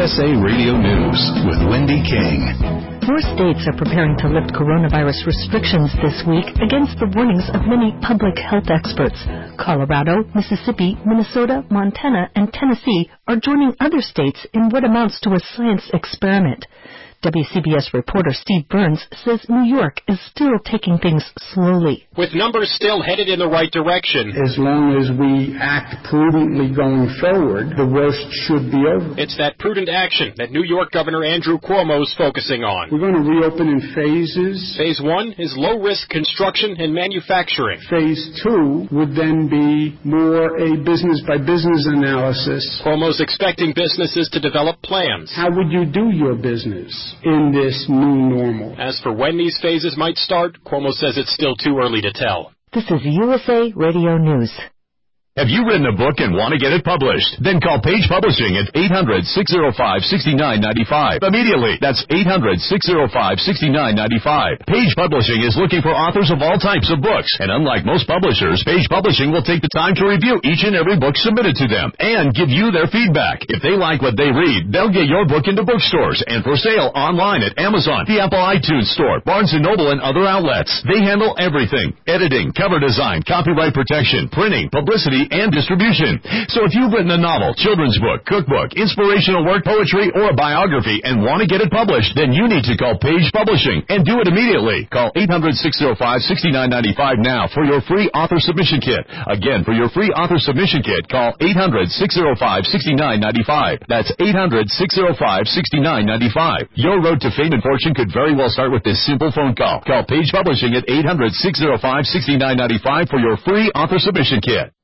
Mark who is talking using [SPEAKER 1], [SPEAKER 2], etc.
[SPEAKER 1] USA Radio News with Wendy King.
[SPEAKER 2] More states are preparing to lift coronavirus restrictions this week against the warnings of many public health experts. Colorado, Mississippi, Minnesota, Montana, and Tennessee are joining other states in what amounts to a science experiment. WCBS reporter Steve Burns says New York is still taking things slowly.
[SPEAKER 3] With numbers still headed in the right direction.
[SPEAKER 4] As long as we act prudently going forward, the worst should be over.
[SPEAKER 3] It's that prudent action that New York Governor Andrew Cuomo is focusing on.
[SPEAKER 4] We're going to reopen in phases.
[SPEAKER 3] Phase 1 is low-risk construction and manufacturing.
[SPEAKER 4] Phase 2 would then be more a business-by-business analysis.
[SPEAKER 3] Cuomo's expecting businesses to develop plans.
[SPEAKER 4] How would you do your business in this new normal?
[SPEAKER 3] As for when these phases might start, Cuomo says it's still too early to tell.
[SPEAKER 2] This is USA Radio News.
[SPEAKER 5] Have you written a book and want to get it published? Then call Page Publishing at 800-605-6995. Immediately. That's 800-605-6995. Page Publishing is looking for authors of all types of books. And unlike most publishers, Page Publishing will take the time to review each and every book submitted to them and give you their feedback. If they like what they read, they'll get your book into bookstores and for sale online at Amazon, the Apple iTunes Store, Barnes & Noble, and other outlets. They handle everything: editing, cover design, copyright protection, printing, publicity, and distribution. So if you've written a novel, children's book, cookbook, inspirational work, poetry, or a biography and want to get it published, then you need to call Page Publishing and do it immediately. Call 800-605-6995 now for your free author submission kit. Again, for your free author submission kit, call 800-605-6995. That's 800-605-6995. Your road to fame and fortune could very well start with this simple phone call. Call Page Publishing at 800-605-6995 for your free author submission kit.